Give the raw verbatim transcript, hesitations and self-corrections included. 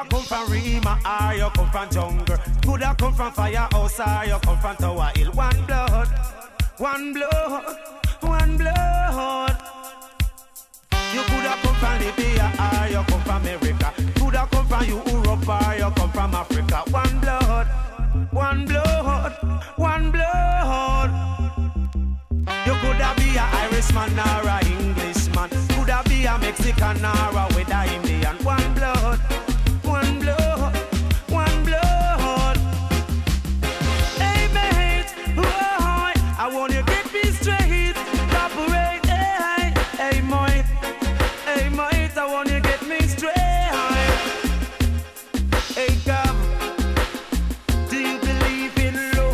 coulda come from Rima or you come from jungle. Coulda come from firehouse or you come from Tower Hill. One blood, one blood, one blood. You coulda come from Libya or you come from America. Coulda come from Europe or you come from Africa. One blood, one blood, one blood. You coulda be a Irishman or a Englishman. Coulda be a Mexican or a with a